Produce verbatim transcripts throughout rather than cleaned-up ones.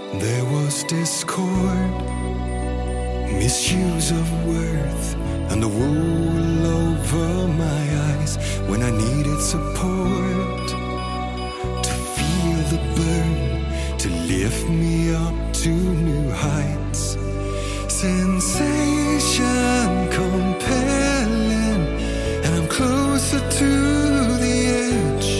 There was discord, misuse of worth, and the wool over my eyes when I needed support. To feel the burn, to lift me up to new heights. Sensation compelling, and I'm closer to the edge.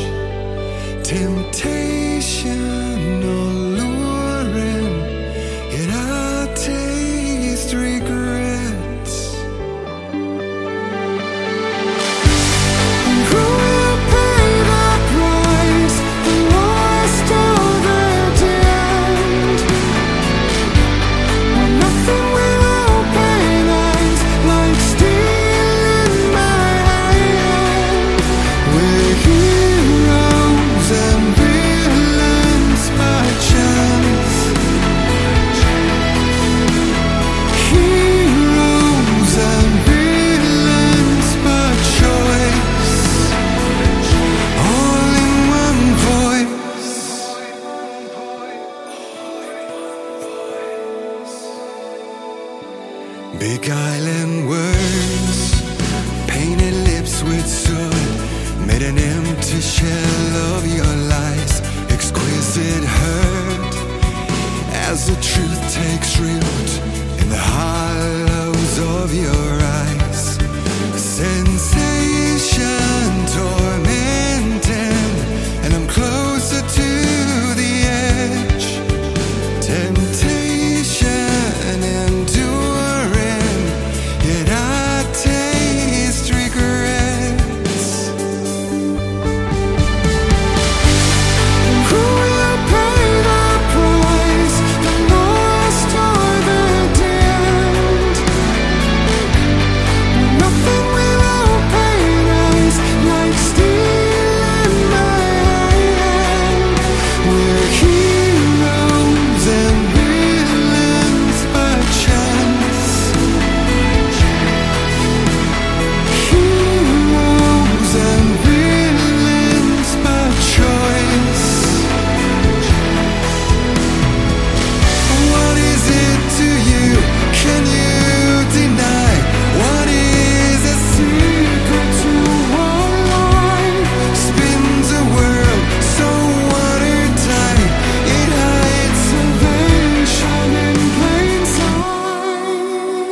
Temptation alluring, yet I taste regrets. And who will pay the price, the lost or the damned? When nothing will open eyes like steel in my hand. We're heroes and villains by chance. Heroes and villains by choice. All in one voice. Beguiling words, painted lips with soot, made an empty shell of your lies. Exquisite hurt as the truth takes root in the hollows of your eyes. Sensation tormenting, and I'm closer to the edge. Temptation enduring, yet I taste regrets. Who will pay the price, the lost or the damned? Nothing will open eyes like steel in my hand. We're heroes and villains by chance. Heroes and villains by choice. What is it to you? Can you deny? What is a secret to one line? Spins a world so watertight, it hides salvation in plain sight.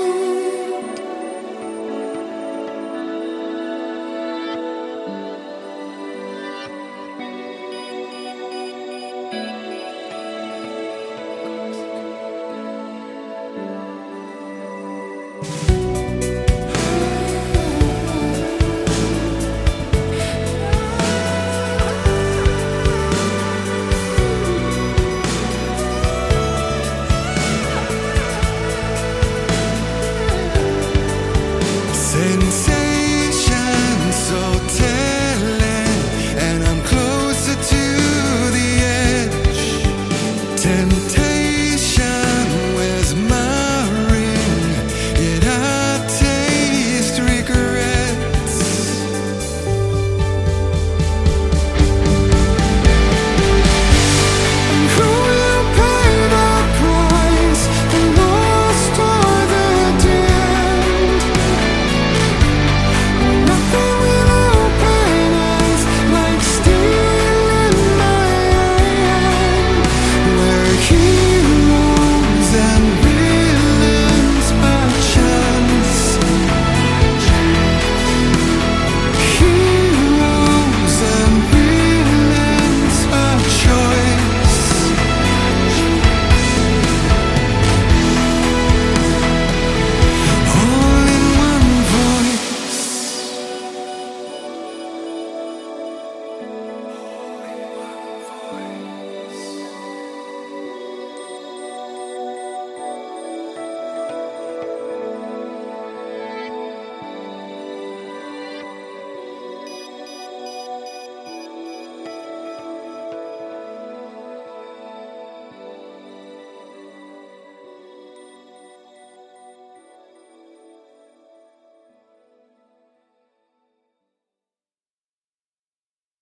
Sensation so telling, and I'm closer to the edge. Ten